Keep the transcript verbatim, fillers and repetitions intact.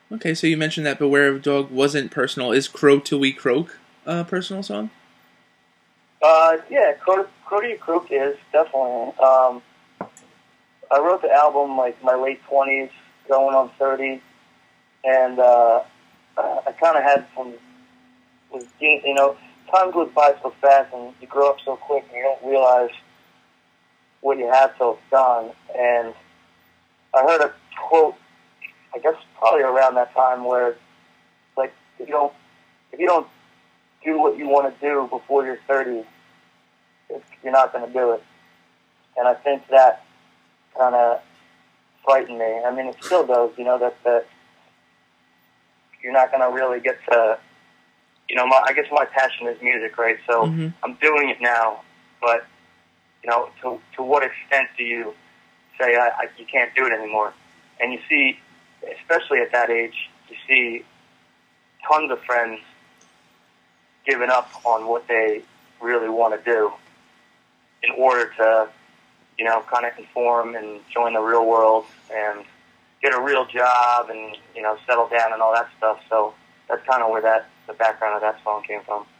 Okay, so you mentioned that Beware of Dog wasn't personal. Is Crow Till We Croak a personal song? Uh, yeah, Crow, Crow Till You Croak is, definitely. Um, I wrote the album, like, my late twenties, going on thirty, and uh, I kind of had some, was, you know, time goes by so fast, and you grow up so quick, and you don't realize what you have till it's gone. And I heard a quote, I guess probably around that time, where it's like, if you don't, if you don't do what you want to do before you're thirty, it's, you're not going to do it. And I think that kind of frightened me. I mean, it still does, you know, that, that you're not going to really get to, you know, my, I guess my passion is music, right? So mm-hmm. I'm doing it now, but, you know, to to what extent do you say I, I, you can't do it anymore? And you see, especially at that age, you see tons of friends giving up on what they really want to do in order to, you know, kind of conform and join the real world and get a real job and, you know, settle down and all that stuff. So that's kind of where that the background of that song came from.